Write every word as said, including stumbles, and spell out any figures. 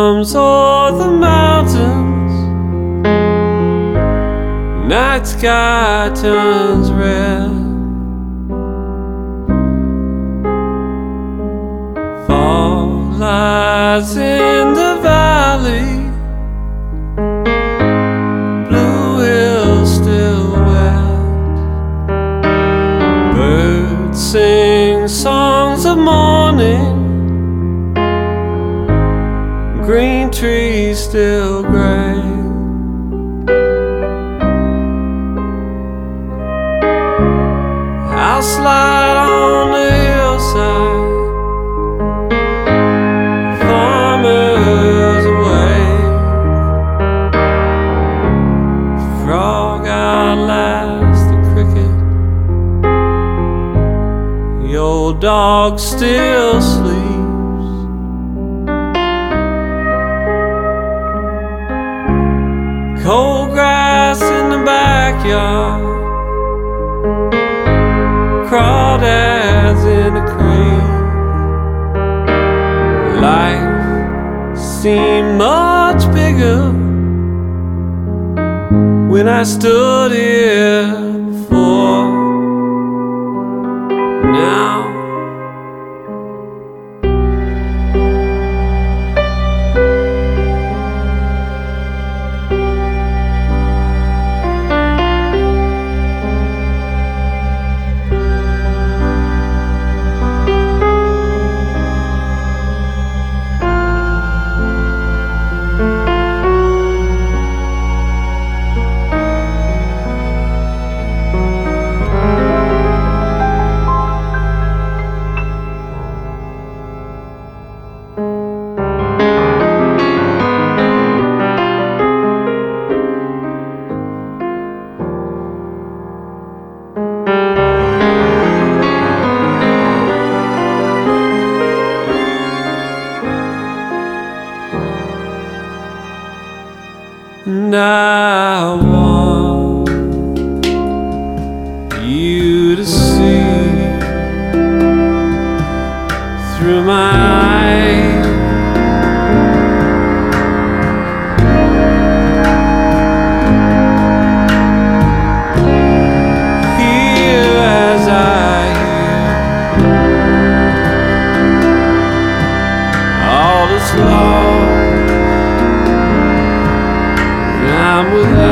comes o'er the mountains, night sky turns red. Fall lies in the valley, blue hills still wet. Birds sing songs of morning, green trees still gray. I'll slide on the hillside, farmers awake. Frog outlast the cricket, the old dog still sleeps. Cold grass in the backyard, crawdads in a creek. Life seemed much bigger when I stood here before. Now and I want you to see through my eyes. Hear as I hear all this love. I'm with